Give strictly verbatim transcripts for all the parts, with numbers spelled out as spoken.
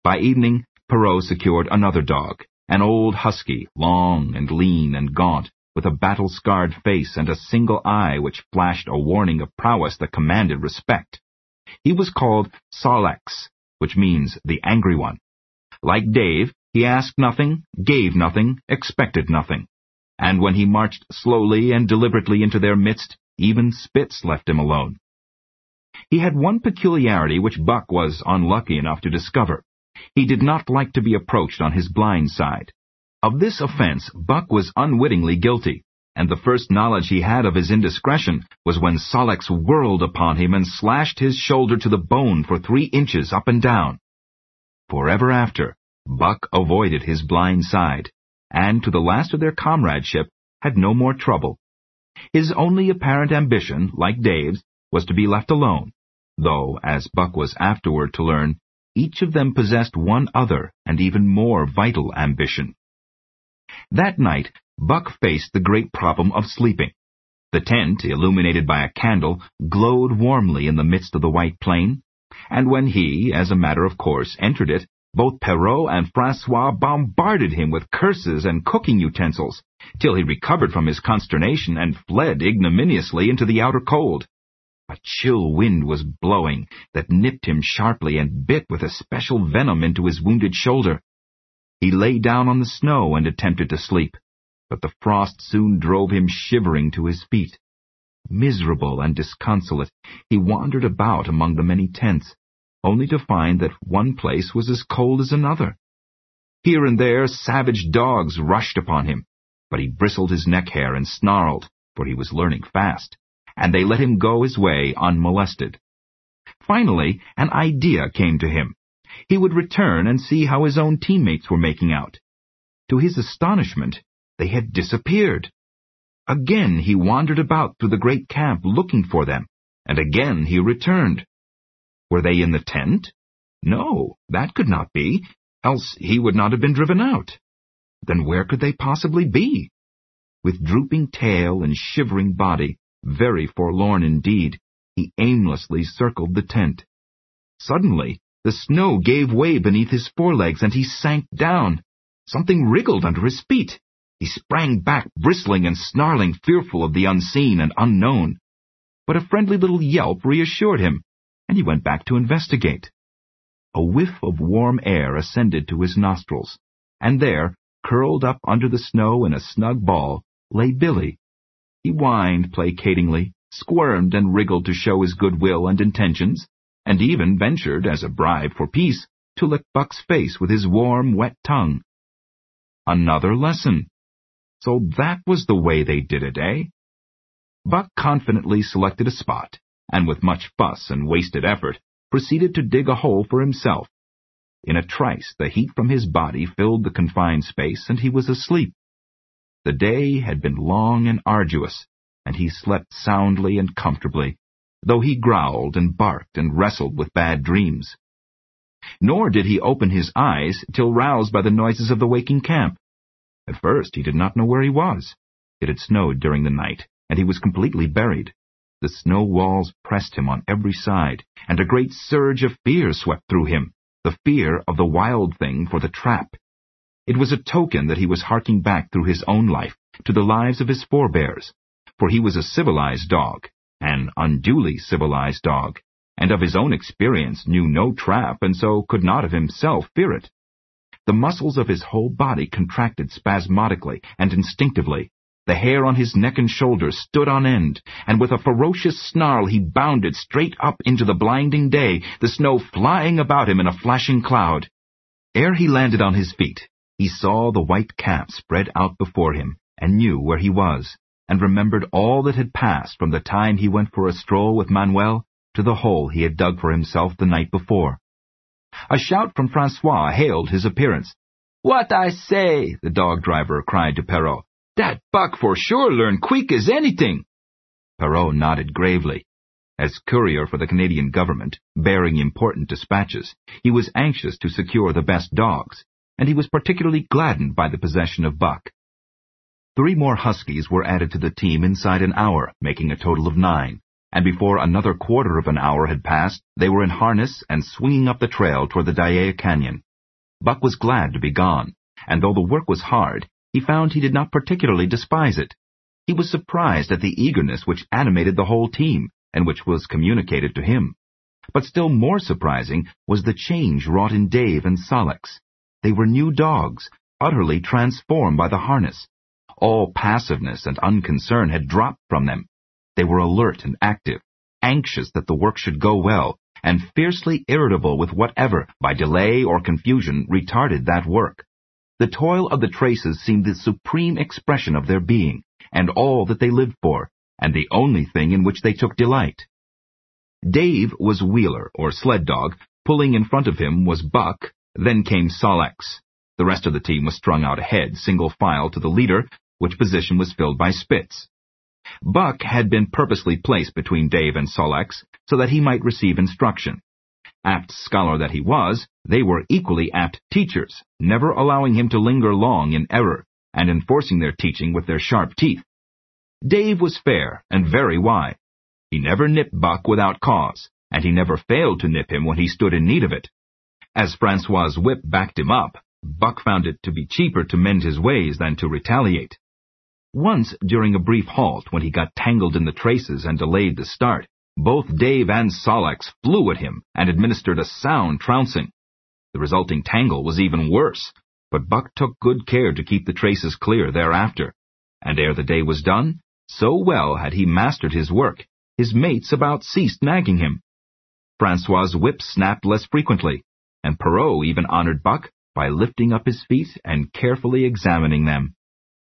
By evening, Perrault secured another dog, an old husky, long and lean and gaunt, with a battle-scarred face and a single eye which flashed a warning of prowess that commanded respect. He was called Sol-leks, which means the Angry One. Like Dave, he asked nothing, gave nothing, expected nothing. And when he marched slowly and deliberately into their midst, even Spitz left him alone. He had one peculiarity which Buck was unlucky enough to discover. He did not like to be approached on his blind side. Of this offense Buck was unwittingly guilty, and the first knowledge he had of his indiscretion was when Sol-leks whirled upon him and slashed his shoulder to the bone for three inches up and down. Forever after, Buck avoided his blind side, and to the last of their comradeship had no more trouble. His only apparent ambition, like Dave's, was to be left alone, though, as Buck was afterward to learn, each of them possessed one other and even more vital ambition. That night, Buck faced the great problem of sleeping. The tent, illuminated by a candle, glowed warmly in the midst of the white plain, and when he, as a matter of course, entered it, both Perrault and Francois bombarded him with curses and cooking utensils, till he recovered from his consternation and fled ignominiously into the outer cold. A chill wind was blowing that nipped him sharply and bit with a special venom into his wounded shoulder. He lay down on the snow and attempted to sleep, but the frost soon drove him shivering to his feet. Miserable and disconsolate, he wandered about among the many tents, only to find that one place was as cold as another. Here and there savage dogs rushed upon him, but he bristled his neck hair and snarled, for he was learning fast, and they let him go his way unmolested. Finally, an idea came to him. He would return and see how his own teammates were making out. To his astonishment, they had disappeared. Again he wandered about through the great camp looking for them, and again he returned. Were they in the tent? No, that could not be, else he would not have been driven out. Then where could they possibly be? With drooping tail and shivering body, very forlorn indeed, he aimlessly circled the tent. Suddenly, the snow gave way beneath his forelegs, and he sank down. Something wriggled under his feet. He sprang back, bristling and snarling, fearful of the unseen and unknown. But a friendly little yelp reassured him, and he went back to investigate. A whiff of warm air ascended to his nostrils, and there, curled up under the snow in a snug ball, lay Billy. He whined placatingly, squirmed and wriggled to show his good will and intentions, and even ventured, as a bribe for peace, to lick Buck's face with his warm, wet tongue. Another lesson. So that was the way they did it, eh? Buck confidently selected a spot, and with much fuss and wasted effort, proceeded to dig a hole for himself. In a trice, the heat from his body filled the confined space, and he was asleep. The day had been long and arduous, and he slept soundly and comfortably, though he growled and barked and wrestled with bad dreams. Nor did he open his eyes till roused by the noises of the waking camp. At first he did not know where he was. It had snowed during the night, and he was completely buried. The snow walls pressed him on every side, and a great surge of fear swept through him, the fear of the wild thing for the trap. It was a token that he was harking back through his own life to the lives of his forebears, for he was a civilized dog, an unduly civilized dog, and of his own experience knew no trap, and so could not of himself fear it. The muscles of his whole body contracted spasmodically and instinctively. The hair on his neck and shoulders stood on end, and with a ferocious snarl he bounded straight up into the blinding day, the snow flying about him in a flashing cloud. Ere he landed on his feet, he saw the white camp spread out before him, and knew where he was, and remembered all that had passed from the time he went for a stroll with Manuel to the hole he had dug for himself the night before. A shout from Francois hailed his appearance. "What I say!" the dog-driver cried to Perrault. "Dat Buck for sure learn quick as anything." Perrault nodded gravely. As courier for the Canadian government, bearing important dispatches, he was anxious to secure the best dogs, and he was particularly gladdened by the possession of Buck. Three more huskies were added to the team inside an hour, making a total of nine, and before another quarter of an hour had passed, they were in harness and swinging up the trail toward the Dyea Canyon. Buck was glad to be gone, and though the work was hard, he found he did not particularly despise it. He was surprised at the eagerness which animated the whole team, and which was communicated to him. But still more surprising was the change wrought in Dave and Sol-leks. They were new dogs, utterly transformed by the harness. All passiveness and unconcern had dropped from them. They were alert and active, anxious that the work should go well, and fiercely irritable with whatever, by delay or confusion, retarded that work. The toil of the traces seemed the supreme expression of their being, and all that they lived for, and the only thing in which they took delight. Dave was wheeler, or sled dog. Pulling in front of him was Buck. Then came Sol-leks. The rest of the team was strung out ahead, single file to the leader, which position was filled by Spitz. Buck had been purposely placed between Dave and Sol-leks so that he might receive instruction. Apt scholar that he was, they were equally apt teachers, never allowing him to linger long in error, and enforcing their teaching with their sharp teeth. Dave was fair and very wise. He never nipped Buck without cause, and he never failed to nip him when he stood in need of it. As Francois's whip backed him up, Buck found it to be cheaper to mend his ways than to retaliate. Once, during a brief halt, when he got tangled in the traces and delayed the start, both Dave and Sol-leks flew at him and administered a sound trouncing. The resulting tangle was even worse, but Buck took good care to keep the traces clear thereafter, and ere the day was done, so well had he mastered his work, his mates about ceased nagging him. Francois's whip snapped less frequently, and Perrault even honored Buck by lifting up his feet and carefully examining them.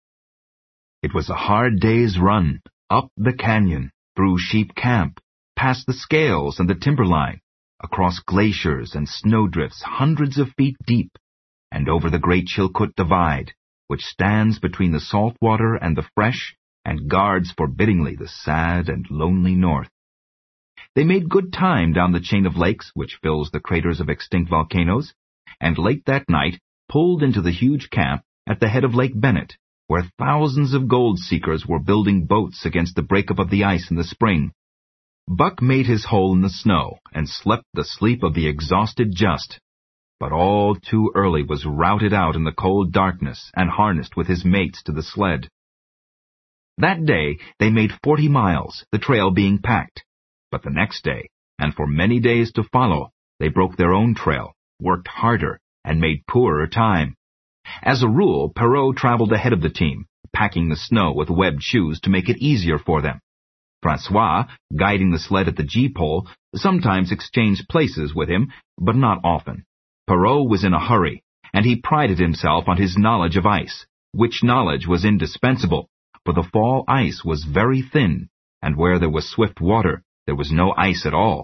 It was a hard day's run, up the canyon, through Sheep Camp, past the scales and the timberline, across glaciers and snowdrifts hundreds of feet deep, and over the great Chilkoot Divide, which stands between the salt water and the fresh, and guards forbiddingly the sad and lonely north. They made good time down the chain of lakes which fills the craters of extinct volcanoes, and late that night pulled into the huge camp at the head of Lake Bennett, where thousands of gold-seekers were building boats against the breakup of the ice in the spring. Buck made his hole in the snow and slept the sleep of the exhausted just, but all too early was routed out in the cold darkness and harnessed with his mates to the sled. That day they made forty miles, the trail being packed, but the next day, and for many days to follow, they broke their own trail, worked harder, and made poorer time. As a rule, Perrault traveled ahead of the team, packing the snow with webbed shoes to make it easier for them. Francois, guiding the sled at the gee-pole, sometimes exchanged places with him, but not often. Perrault was in a hurry, and he prided himself on his knowledge of ice, which knowledge was indispensable, for the fall ice was very thin, and where there was swift water, there was no ice at all.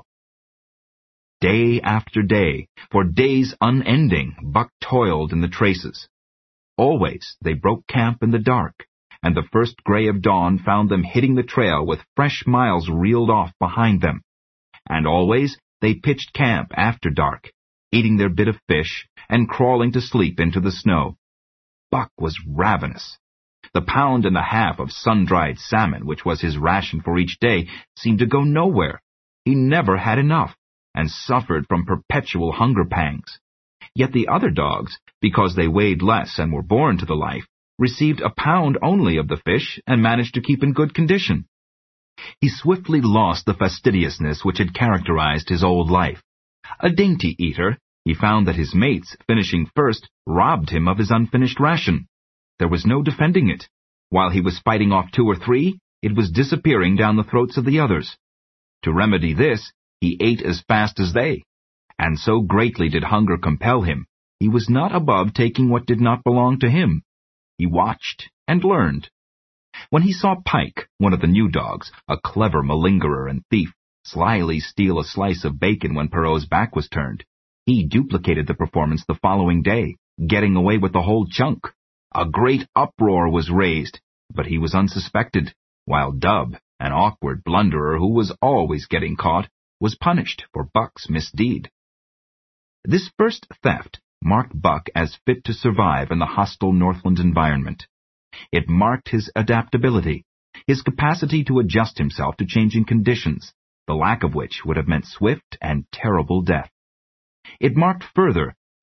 Day after day, for days unending, Buck toiled in the traces. Always they broke camp in the dark, and the first gray of dawn found them hitting the trail with fresh miles reeled off behind them. And always they pitched camp after dark, eating their bit of fish and crawling to sleep into the snow. Buck was ravenous. The pound and a half of sun-dried salmon, which was his ration for each day, seemed to go nowhere. He never had enough, and suffered from perpetual hunger pangs. Yet the other dogs, because they weighed less and were born to the life, received a pound only of the fish and managed to keep in good condition. He swiftly lost the fastidiousness which had characterized his old life. A dainty eater, he found that his mates, finishing first, robbed him of his unfinished ration. There was no defending it. While he was fighting off two or three, it was disappearing down the throats of the others. To remedy this, he ate as fast as they, and so greatly did hunger compel him, he was not above taking what did not belong to him. He watched and learned. When he saw Pike, one of the new dogs, a clever malingerer and thief, slyly steal a slice of bacon when Perrault's back was turned, he duplicated the performance the following day, getting away with the whole chunk. A great uproar was raised, but he was unsuspected, while Dub, an awkward blunderer who was always getting caught, was punished for Buck's misdeed. This first theft marked Buck as fit to survive in the hostile Northland environment. It marked his adaptability, his capacity to adjust himself to changing conditions, the lack of which would have meant swift and terrible death. It marked further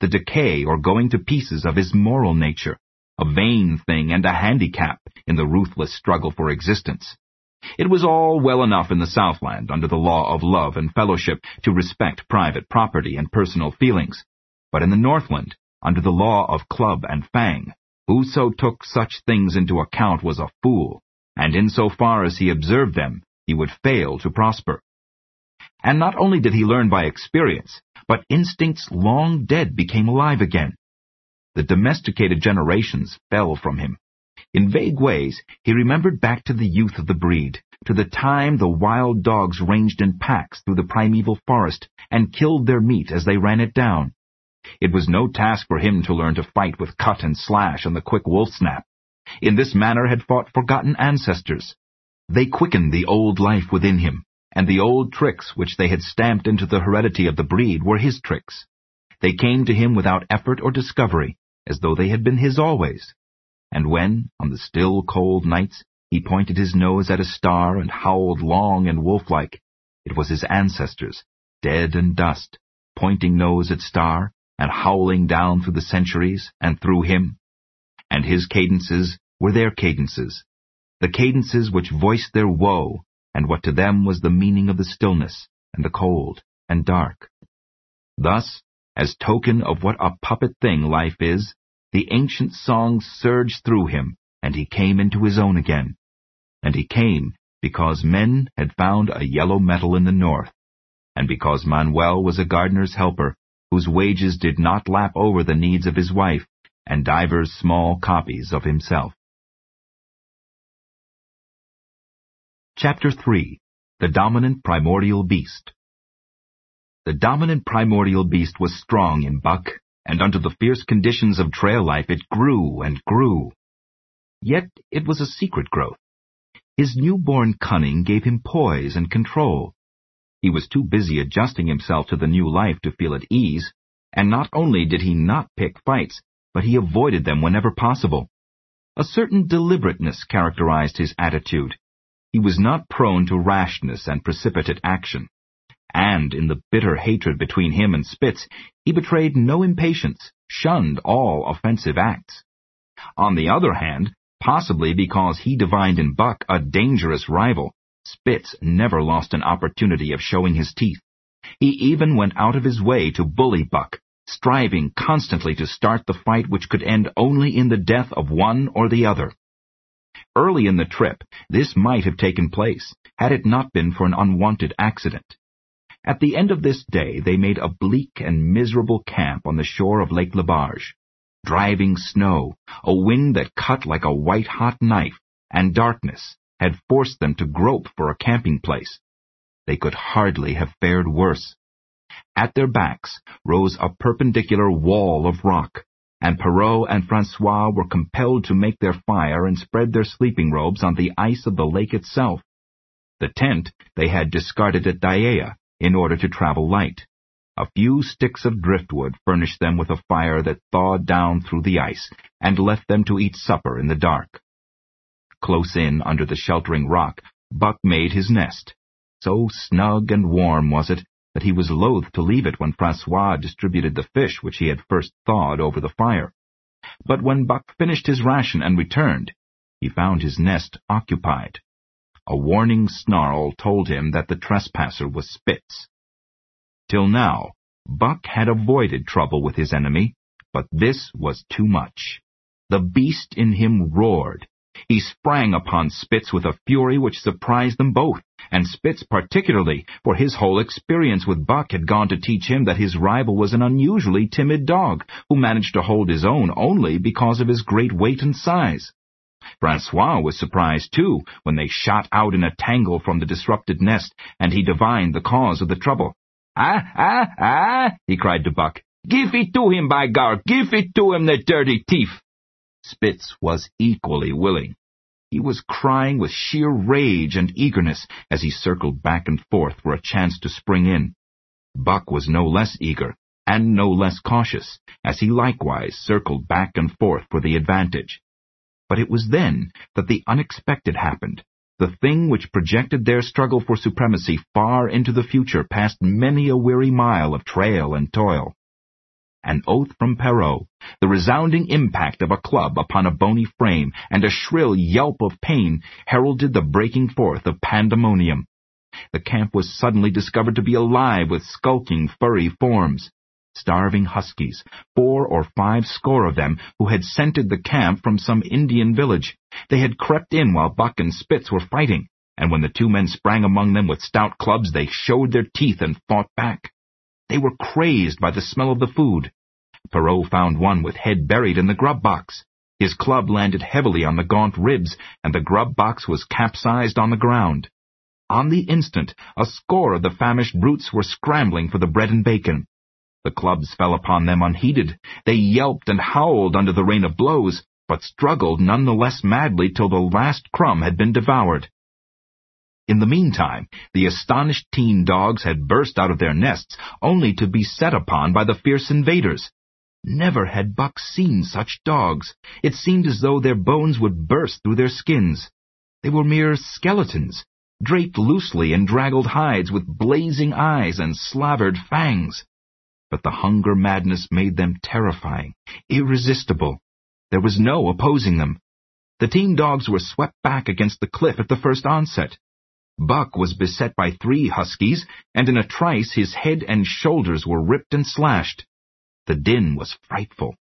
the decay or going to pieces of his moral nature, a vain thing and a handicap in the ruthless struggle for existence. It was all well enough in the Southland, under the law of love and fellowship, to respect private property and personal feelings. But in the Northland, under the law of club and fang, whoso took such things into account was a fool, and in so far as he observed them, he would fail to prosper. And not only did he learn by experience, but instincts long dead became alive again. The domesticated generations fell from him. In vague ways, he remembered back to the youth of the breed, to the time the wild dogs ranged in packs through the primeval forest and killed their meat as they ran it down. It was no task for him to learn to fight with cut and slash and the quick wolf snap. In this manner had fought forgotten ancestors. They quickened the old life within him, and the old tricks which they had stamped into the heredity of the breed were his tricks. They came to him without effort or discovery, as though they had been his always. And when, on the still cold nights, he pointed his nose at a star and howled long and wolf-like, it was his ancestors, dead and dust, pointing nose at star, and howling down through the centuries and through him. And his cadences were their cadences, the cadences which voiced their woe, and what to them was the meaning of the stillness, and the cold, and dark. Thus, as token of what a puppet thing life is, the ancient songs surged through him, and he came into his own again. And he came because men had found a yellow metal in the north, and because Manuel was a gardener's helper, whose wages did not lap over the needs of his wife, and divers small copies of himself. Chapter three. The Dominant Primordial Beast. The dominant primordial beast was strong in Buck, and under the fierce conditions of trail life it grew and grew. Yet it was a secret growth. His newborn cunning gave him poise and control. He was too busy adjusting himself to the new life to feel at ease, and not only did he not pick fights, but he avoided them whenever possible. A certain deliberateness characterized his attitude. He was not prone to rashness and precipitate action. And in the bitter hatred between him and Spitz, he betrayed no impatience, shunned all offensive acts. On the other hand, possibly because he divined in Buck a dangerous rival, Spitz never lost an opportunity of showing his teeth. He even went out of his way to bully Buck, striving constantly to start the fight which could end only in the death of one or the other. Early in the trip, this might have taken place, had it not been for an unwanted accident. At the end of this day they made a bleak and miserable camp on the shore of Lake Lebarge. Driving snow, a wind that cut like a white-hot knife, and darkness had forced them to grope for a camping place. They could hardly have fared worse. At their backs rose a perpendicular wall of rock, and Perrault and Francois were compelled to make their fire and spread their sleeping robes on the ice of the lake itself. The tent they had discarded at Dyea in order to travel light. A few sticks of driftwood furnished them with a fire that thawed down through the ice, and left them to eat supper in the dark. Close in under the sheltering rock, Buck made his nest. So snug and warm was it that he was loath to leave it when Francois distributed the fish which he had first thawed over the fire. But when Buck finished his ration and returned, he found his nest occupied. A warning snarl told him that the trespasser was Spitz. Till now, Buck had avoided trouble with his enemy, but this was too much. The beast in him roared. He sprang upon Spitz with a fury which surprised them both, and Spitz particularly, for his whole experience with Buck had gone to teach him that his rival was an unusually timid dog, who managed to hold his own only because of his great weight and size. Francois was surprised, too, when they shot out in a tangle from the disrupted nest, and he divined the cause of the trouble. "Ah, ah, ah!" he cried to Buck. "Give it to him, by gar! Give it to him, the dirty thief!" Spitz was equally willing. He was crying with sheer rage and eagerness as he circled back and forth for a chance to spring in. Buck was no less eager, and no less cautious, as he likewise circled back and forth for the advantage. But it was then that the unexpected happened, the thing which projected their struggle for supremacy far into the future past many a weary mile of trail and toil. An oath from Perrault, the resounding impact of a club upon a bony frame, and a shrill yelp of pain heralded the breaking forth of pandemonium. The camp was suddenly discovered to be alive with skulking, furry forms. Starving huskies, four or five score of them, who had scented the camp from some Indian village. They had crept in while Buck and Spitz were fighting, and when the two men sprang among them with stout clubs, they showed their teeth and fought back. They were crazed by the smell of the food. Perrault found one with head buried in the grub box. His club landed heavily on the gaunt ribs, and the grub box was capsized on the ground. On the instant, a score of the famished brutes were scrambling for the bread and bacon. The clubs fell upon them unheeded. They yelped and howled under the rain of blows, but struggled none the less madly till the last crumb had been devoured. In the meantime, the astonished teen dogs had burst out of their nests, only to be set upon by the fierce invaders. Never had Buck seen such dogs. It seemed as though their bones would burst through their skins. They were mere skeletons, draped loosely in draggled hides with blazing eyes and slavered fangs. But the hunger madness made them terrifying, irresistible. There was no opposing them. The teen dogs were swept back against the cliff at the first onset. Buck was beset by three huskies, and in a trice his head and shoulders were ripped and slashed. The din was frightful.